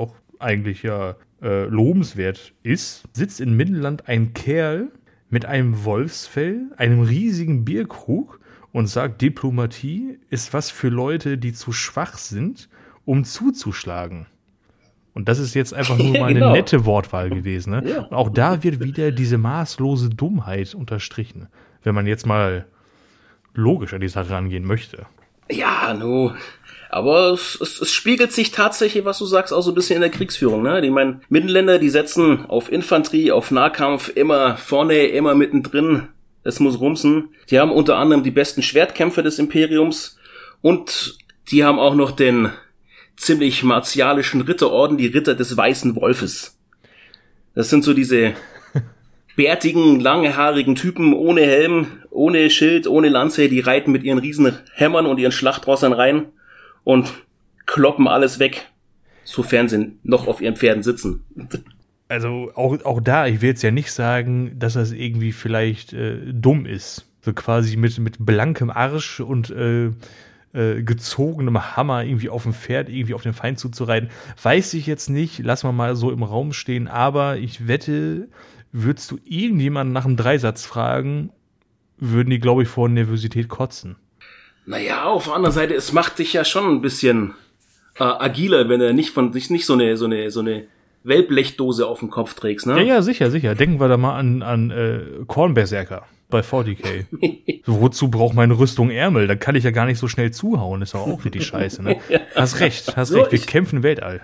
eigentlich ja äh, lobenswert ist, sitzt in Mittelland ein Kerl mit einem Wolfsfell, einem riesigen Bierkrug und sagt, Diplomatie ist was für Leute, die zu schwach sind, um zuzuschlagen. Und das ist jetzt einfach nur mal eine genau. nette Wortwahl gewesen. Ne? Ja. Und auch da wird wieder diese maßlose Dummheit unterstrichen, wenn man jetzt mal logisch an die Sache rangehen möchte. Ja, no. Aber es, es, es spiegelt sich tatsächlich, was du sagst, auch so ein bisschen in der Kriegsführung. Ne? Ich meine, Mittelländer, die setzen auf Infanterie, auf Nahkampf, immer vorne, immer mittendrin. Es muss rumsen. Die haben unter anderem die besten Schwertkämpfer des Imperiums und die haben auch noch den ziemlich martialischen Ritterorden, die Ritter des Weißen Wolfes. Das sind so diese bärtigen, langhaarigen Typen ohne Helm, ohne Schild, ohne Lanze, die reiten mit ihren riesen Hämmern und ihren Schlachtrossern rein und kloppen alles weg, sofern sie noch auf ihren Pferden sitzen. Also auch, auch da, ich will jetzt ja nicht sagen, dass das irgendwie vielleicht äh, dumm ist. So quasi mit, mit blankem Arsch und äh, äh, gezogenem Hammer irgendwie auf dem Pferd, irgendwie auf den Feind zuzureiten. Weiß ich jetzt nicht, lass mal mal so im Raum stehen, aber ich wette, würdest du irgendjemanden nach einem Dreisatz fragen, würden die, glaube ich, vor Nervosität kotzen. Naja, auf der anderen Seite, es macht dich ja schon ein bisschen äh, agiler, wenn er nicht von nicht, nicht so eine so eine so eine Wellblechdose auf dem Kopf trägst, ne? Ja, ja, sicher, sicher. Denken wir da mal an an äh, Kornberserker bei forty K. So, wozu braucht meine Rüstung Ärmel? Da kann ich ja gar nicht so schnell zuhauen. Ist doch auch richtig scheiße, ne? Ja. Hast recht, hast so, recht. Wir ich, kämpfen im Weltall.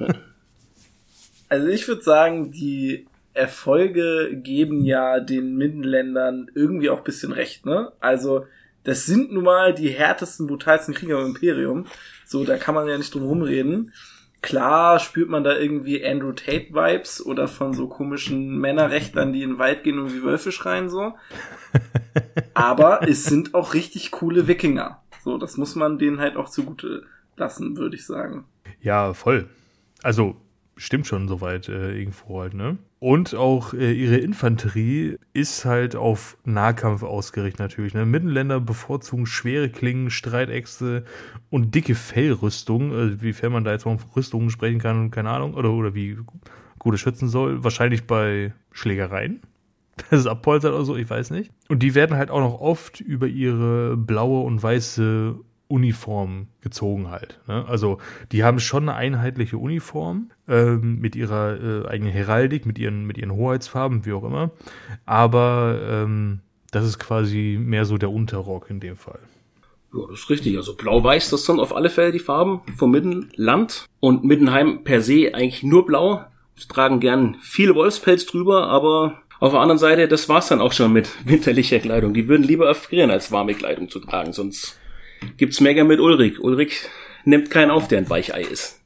Also ich würde sagen, die Erfolge geben ja den Mittelländern irgendwie auch ein bisschen recht, ne? Also das sind nun mal die härtesten, brutalsten Krieger im Imperium. So, da kann man ja nicht drum rumreden. Klar spürt man da irgendwie Andrew Tate-Vibes oder von so komischen Männerrechtlern, die in den Wald gehen und wie Wölfe schreien, so. Aber es sind auch richtig coole Wikinger. So, das muss man denen halt auch zugute lassen, würde ich sagen. Ja, voll. Also, stimmt schon soweit äh, irgendwo halt, ne? Und auch äh, ihre Infanterie ist halt auf Nahkampf ausgerichtet natürlich, ne? Mittelländer bevorzugen schwere Klingen, Streitäxte und dicke Fellrüstung. Äh, wiefern man da jetzt von Rüstungen sprechen kann, keine Ahnung. Oder, oder wie gut es schützen soll. Wahrscheinlich bei Schlägereien. Das ist abpolstert oder so, ich weiß nicht. Und die werden halt auch noch oft über ihre blaue und weiße Uniform gezogen halt. Ne? Also die haben schon eine einheitliche Uniform ähm, mit ihrer äh, eigenen Heraldik, mit ihren, mit ihren Hoheitsfarben, wie auch immer. Aber ähm, das ist quasi mehr so der Unterrock in dem Fall. Ja, das ist richtig. Also blau-weiß, das sind auf alle Fälle die Farben vom Mittelland. Und Mittenheim per se eigentlich nur blau. Sie tragen gern viel Wolfspelz drüber, aber auf der anderen Seite, das war's dann auch schon mit winterlicher Kleidung. Die würden lieber erfrieren, als warme Kleidung zu tragen, sonst gibt's Mecker mit Ulrich. Ulrich nimmt keinen auf, der ein Weichei ist.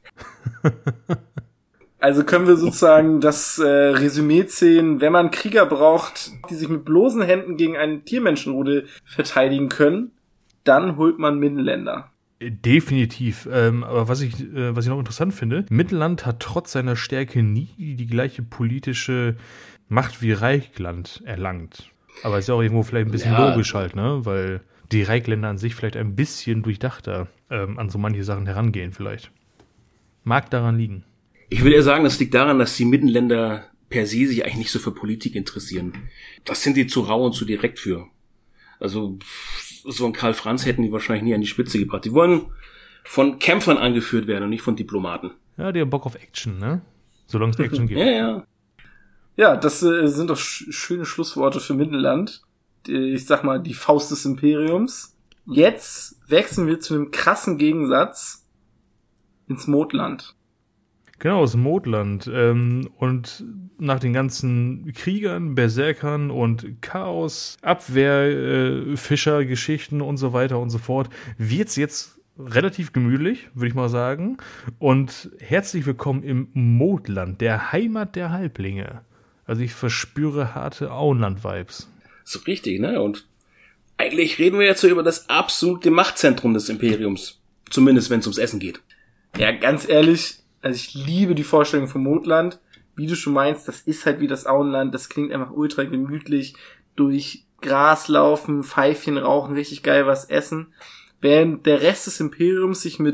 Also können wir sozusagen das äh, Resümee ziehen, wenn man Krieger braucht, die sich mit bloßen Händen gegen einen Tiermenschenrudel verteidigen können, dann holt man Mittelländer. Definitiv. Ähm, aber was ich, äh, was ich noch interessant finde, Mittelland hat trotz seiner Stärke nie die gleiche politische Macht wie Reichland erlangt. Aber ist ja auch irgendwo vielleicht ein bisschen ja. logisch halt, ne? Weil die Reichsländer an sich vielleicht ein bisschen durchdachter ähm, an so manche Sachen herangehen vielleicht. Mag daran liegen. Ich will ja sagen, das liegt daran, dass die Mittelländer per se sich eigentlich nicht so für Politik interessieren. Das sind die zu rau und zu direkt für. Also so ein Karl Franz hätten die wahrscheinlich nie an die Spitze gebracht. Die wollen von Kämpfern angeführt werden und nicht von Diplomaten. Ja, die haben Bock auf Action, ne? Solange es Action gibt. Ja, ja. Ja, das äh, sind doch sch- schöne Schlussworte für Mittelland. Ich sag mal, die Faust des Imperiums. Jetzt wechseln wir zu einem krassen Gegensatz ins Modland. Genau, das Modland. Ähm, und nach den ganzen Kriegern, Berserkern und Chaos, Abwehr, äh, Fischergeschichten und so weiter und so fort, wird's jetzt relativ gemütlich, würde ich mal sagen. Und herzlich willkommen im Modland, der Heimat der Halblinge. Also ich verspüre harte Auenland-Vibes. So richtig, ne? Und eigentlich reden wir jetzt so über das absolute Machtzentrum des Imperiums. Zumindest, wenn es ums Essen geht. Ja, ganz ehrlich, also ich liebe die Vorstellung vom Modland. Wie du schon meinst, das ist halt wie das Auenland. Das klingt einfach ultra gemütlich. Durch Gras laufen, Pfeifchen rauchen, richtig geil was essen. Während der Rest des Imperiums sich mit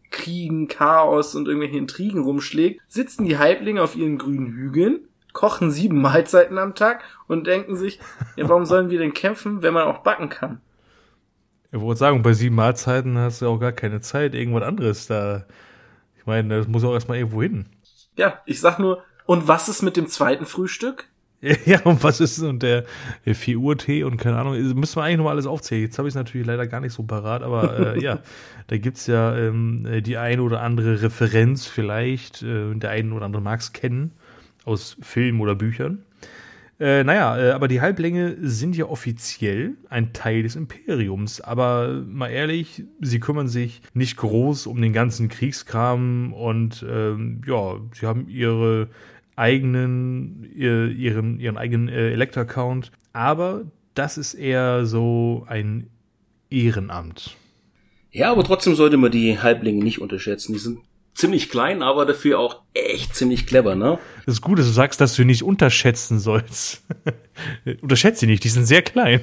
Kriegen, Chaos und irgendwelche Intrigen rumschlägt, sitzen die Halblinge auf ihren grünen Hügeln, kochen sieben Mahlzeiten am Tag und denken sich, ja, warum sollen wir denn kämpfen, wenn man auch backen kann? Ich wollte sagen, bei sieben Mahlzeiten hast du auch gar keine Zeit, irgendwas anderes da. Ich meine, das muss auch erstmal irgendwo hin. Ja, ich sag nur, und was ist mit dem zweiten Frühstück? Ja, und was ist und der, der vier Uhr Tee und keine Ahnung, müssen wir eigentlich nochmal alles aufzählen. Jetzt habe ich es natürlich leider gar nicht so parat, aber äh, ja, da gibt's ja ähm, die eine oder andere Referenz vielleicht, äh, der eine oder andere mag es kennen, aus Filmen oder Büchern. Äh, naja, äh, aber die Halblinge sind ja offiziell ein Teil des Imperiums, aber mal ehrlich, sie kümmern sich nicht groß um den ganzen Kriegskram und ähm, ja, sie haben ihre eigenen, ihren, ihren eigenen äh, Elect-Account, aber das ist eher so ein Ehrenamt. Ja, aber trotzdem sollte man die Halblinge nicht unterschätzen. Die sind ziemlich klein, aber dafür auch echt ziemlich clever, ne? Das ist gut, dass du sagst, dass du nicht unterschätzen sollst. Unterschätze sie nicht, die sind sehr klein.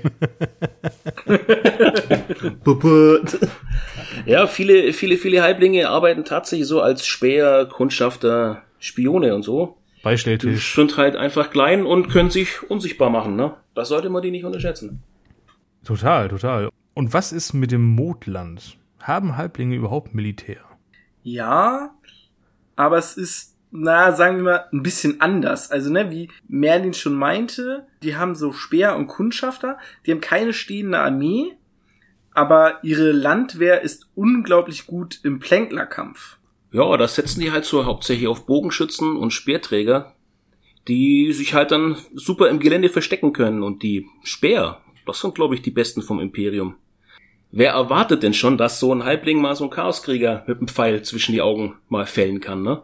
Ja, viele, viele, viele Halblinge arbeiten tatsächlich so als Späher, Kundschafter, Spione und so. Beistelltisch. Die sind halt einfach klein und können sich unsichtbar machen, ne? Das sollte man die nicht unterschätzen. Total, total. Und was ist mit dem Mondland? Haben Halblinge überhaupt Militär? Ja, aber es ist, na, sagen wir mal, ein bisschen anders. Also, ne, wie Merlin schon meinte, die haben so Speer und Kundschafter, die haben keine stehende Armee, aber ihre Landwehr ist unglaublich gut im Plänklerkampf. Ja, das setzen die halt so hauptsächlich auf Bogenschützen und Speerträger, die sich halt dann super im Gelände verstecken können. Und die Speer, das sind, glaube ich, die besten vom Imperium. Wer erwartet denn schon, dass so ein Halbling mal so ein Chaoskrieger mit einem Pfeil zwischen die Augen mal fällen kann, ne?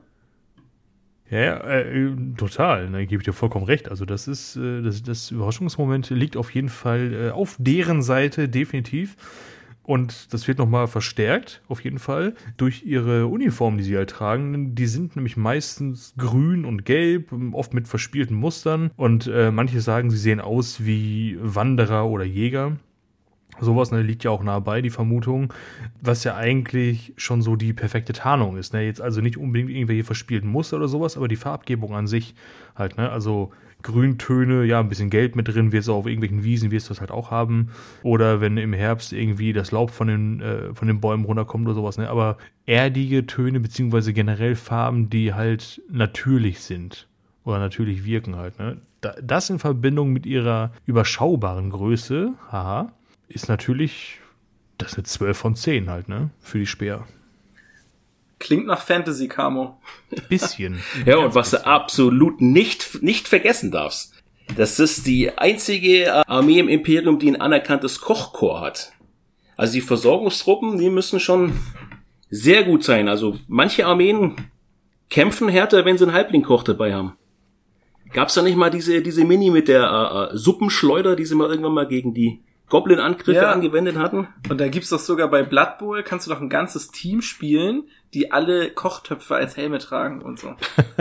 Ja, ja äh, total, ne, gebe ich dir vollkommen recht. Also das ist, äh, das, das Überraschungsmoment liegt auf jeden Fall äh, auf deren Seite definitiv. Und das wird nochmal verstärkt, auf jeden Fall, durch ihre Uniformen, die sie halt tragen. Die sind nämlich meistens grün und gelb, oft mit verspielten Mustern. Und äh, manche sagen, sie sehen aus wie Wanderer oder Jäger. Sowas, ne, liegt ja auch nahe bei, die Vermutung, was ja eigentlich schon so die perfekte Tarnung ist. Ne? Jetzt also nicht unbedingt irgendwelche verspielten Muster oder sowas, aber die Farbgebung an sich halt, ne, also Grüntöne, ja, ein bisschen Gelb mit drin, wirst du auf irgendwelchen Wiesen, wirst du das halt auch haben. Oder wenn im Herbst irgendwie das Laub von den, äh, von den Bäumen runterkommt oder sowas, ne? Aber erdige Töne, beziehungsweise generell Farben, die halt natürlich sind. Oder natürlich wirken halt, ne? Das in Verbindung mit ihrer überschaubaren Größe, haha, ist natürlich, das ist eine zwölf von zehn halt, ne? Für die Speer. Klingt nach Fantasy, Camo. Bisschen. Ja, und was du absolut nicht, nicht vergessen darfst, das ist die einzige Armee im Imperium, die ein anerkanntes Kochkorps hat. Also die Versorgungstruppen, die müssen schon sehr gut sein. Also manche Armeen kämpfen härter, wenn sie einen Halblingkoch dabei haben. Gab's da nicht mal diese, diese Mini mit der äh, Suppenschleuder, die sie mal irgendwann mal gegen die Goblin-Angriffe ja. angewendet hatten? Und da gibt's doch sogar bei Blood Bowl, kannst du doch ein ganzes Team spielen, die alle Kochtöpfe als Helme tragen und so.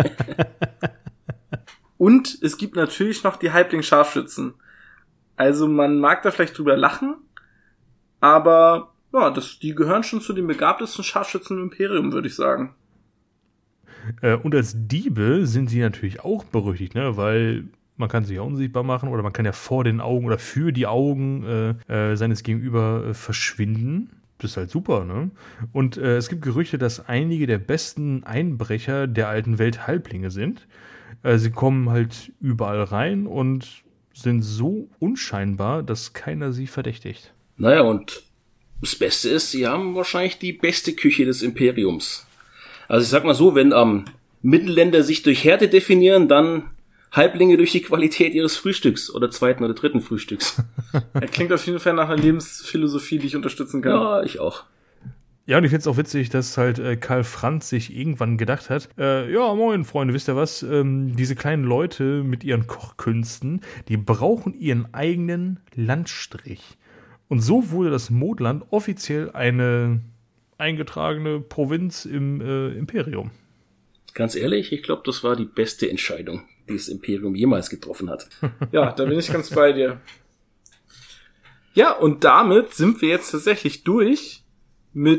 Und es gibt natürlich noch die Halbling-Scharfschützen. Also man mag da vielleicht drüber lachen, aber ja, das, die gehören schon zu den begabtesten Scharfschützen im Imperium, würde ich sagen. Äh, und als Diebe sind sie natürlich auch berüchtigt, ne, weil man kann sich ja unsichtbar machen oder man kann ja vor den Augen oder für die Augen äh, äh, seines Gegenüber äh, verschwinden. Das ist halt super, ne? Und äh, es gibt Gerüchte, dass einige der besten Einbrecher der alten Welt Halblinge sind. Äh, sie kommen halt überall rein und sind so unscheinbar, dass keiner sie verdächtigt. Naja, und das Beste ist, sie haben wahrscheinlich die beste Küche des Imperiums. Also ich sag mal so, wenn ähm, Mittelländer sich durch Härte definieren, dann Halblinge durch die Qualität ihres Frühstücks oder zweiten oder dritten Frühstücks. Er klingt auf jeden Fall nach einer Lebensphilosophie, die ich unterstützen kann. Ja, ich auch. Ja, und ich find's auch witzig, dass halt äh, Karl Franz sich irgendwann gedacht hat, äh, ja, moin, Freunde, wisst ihr was, ähm, diese kleinen Leute mit ihren Kochkünsten, die brauchen ihren eigenen Landstrich. Und so wurde das Mondland offiziell eine eingetragene Provinz im äh, Imperium. Ganz ehrlich, ich glaube, das war die beste Entscheidung, die das Imperium jemals getroffen hat. Ja, da bin ich ganz bei dir. Ja, und damit sind wir jetzt tatsächlich durch mit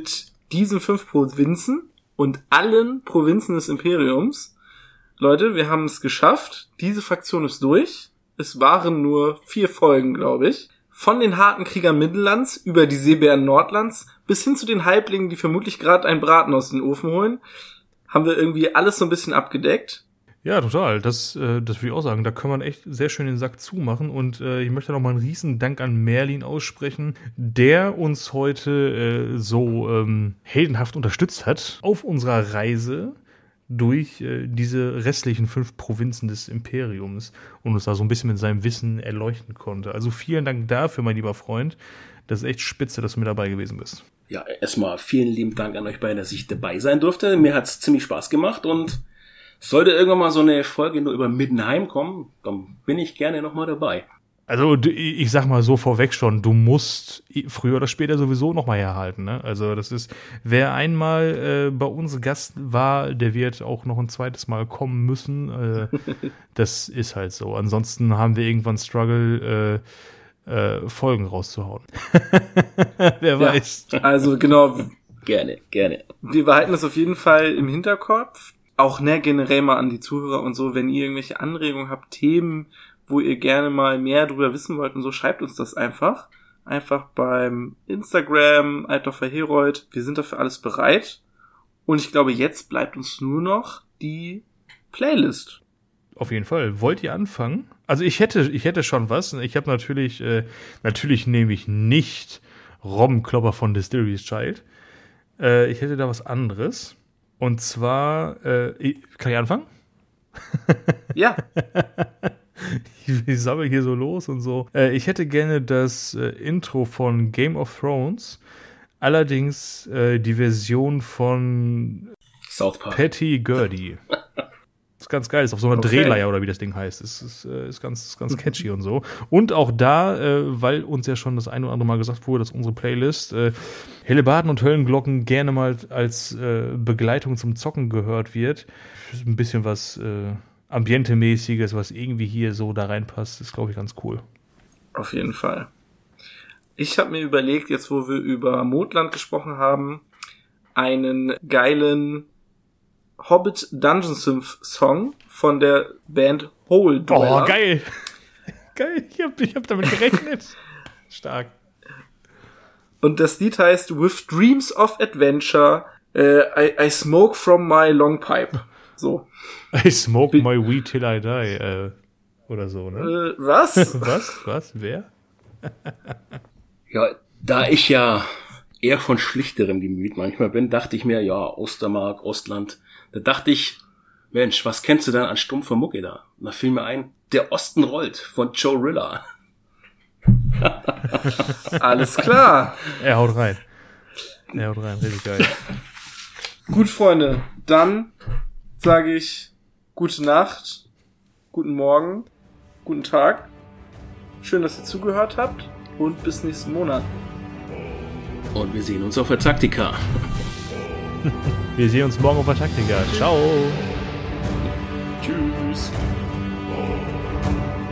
diesen fünf Provinzen und allen Provinzen des Imperiums. Leute, wir haben es geschafft. Diese Fraktion ist durch. Es waren nur vier Folgen, glaube ich. Von den harten Kriegern Mittellands über die Seebären Nordlands bis hin zu den Halblingen, die vermutlich gerade einen Braten aus dem Ofen holen, haben wir irgendwie alles so ein bisschen abgedeckt. Ja, total. Das, äh, das würde ich auch sagen. Da kann man echt sehr schön den Sack zumachen. Und äh, ich möchte noch mal einen riesen Dank an Merlin aussprechen, der uns heute äh, so ähm, heldenhaft unterstützt hat auf unserer Reise durch äh, diese restlichen fünf Provinzen des Imperiums und uns da so ein bisschen mit seinem Wissen erleuchten konnte. Also vielen Dank dafür, mein lieber Freund. Das ist echt spitze, dass du mit dabei gewesen bist. Ja, erstmal vielen lieben Dank an euch beiden, dass ich dabei sein durfte. Mir hat's ziemlich Spaß gemacht und sollte irgendwann mal so eine Folge nur über Middenheim kommen, dann bin ich gerne nochmal dabei. Also ich sag mal so vorweg schon, du musst früher oder später sowieso nochmal herhalten. Ne? Also das ist, wer einmal äh, bei uns Gast war, der wird auch noch ein zweites Mal kommen müssen. Äh, das ist halt so. Ansonsten haben wir irgendwann Struggle, äh, äh, Folgen rauszuhauen. Wer weiß. Ja, also genau. Gerne, gerne. Wir behalten das auf jeden Fall im Hinterkopf. Auch ne, generell mal an die Zuhörer und so, wenn ihr irgendwelche Anregungen habt, Themen, wo ihr gerne mal mehr drüber wissen wollt und so, schreibt uns das einfach. Einfach beim Instagram, Altdorfer Herold. Wir sind dafür alles bereit. Und ich glaube, jetzt bleibt uns nur noch die Playlist. Auf jeden Fall. Wollt ihr anfangen? Also ich hätte, ich hätte schon was. Ich habe natürlich, äh, natürlich nehme ich nicht Robbenklopper von Distillery's Child. Äh, ich hätte da was anderes. Und zwar, äh, kann ich anfangen? Ja. ich, ich sammle hier so los und so. Äh, ich hätte gerne das äh, Intro von Game of Thrones, allerdings äh, die Version von South Park. Patty Gurdy. Ist ganz geil, ist auf so einer Okay. Drehleier oder wie das Ding heißt. Ist, ist, äh, ist ganz, ist ganz catchy und so. Und auch da, äh, weil uns ja schon das ein oder andere Mal gesagt wurde, dass unsere Playlist äh, Hellebarden und Höllenglocken gerne mal als äh, Begleitung zum Zocken gehört wird. Ist ein bisschen was äh, Ambiente-mäßiges, was irgendwie hier so da reinpasst, ist, glaube ich, ganz cool. Auf jeden Fall. Ich habe mir überlegt, jetzt wo wir über Mondland gesprochen haben, einen geilen Hobbit Dungeon Synth Song von der Band Hole Dweller. Oh, geil. Geil, ich hab, ich hab damit gerechnet. Stark. Und das Lied heißt With Dreams of Adventure, äh, I, I Smoke from my Long Pipe. So. I smoke my weed till I die. Äh, oder so, ne? Äh, was? Was? Was? Wer? Ja, da ich ja eher von schlichterem Gemüt manchmal bin, dachte ich mir, ja, Ostermark, Ostland. Da dachte ich, Mensch, was kennst du denn an stumpfer Mucke da? Und da fiel mir ein, Der Osten rollt von Joe Rilla. Alles klar. Er haut rein. Er haut rein, richtig geil. Gut, Freunde, dann sage ich gute Nacht, guten Morgen, guten Tag. Schön, dass ihr zugehört habt und bis nächsten Monat. Und wir sehen uns auf der Taktika. Wir sehen uns morgen auf der Taktika. Ciao. Tschüss.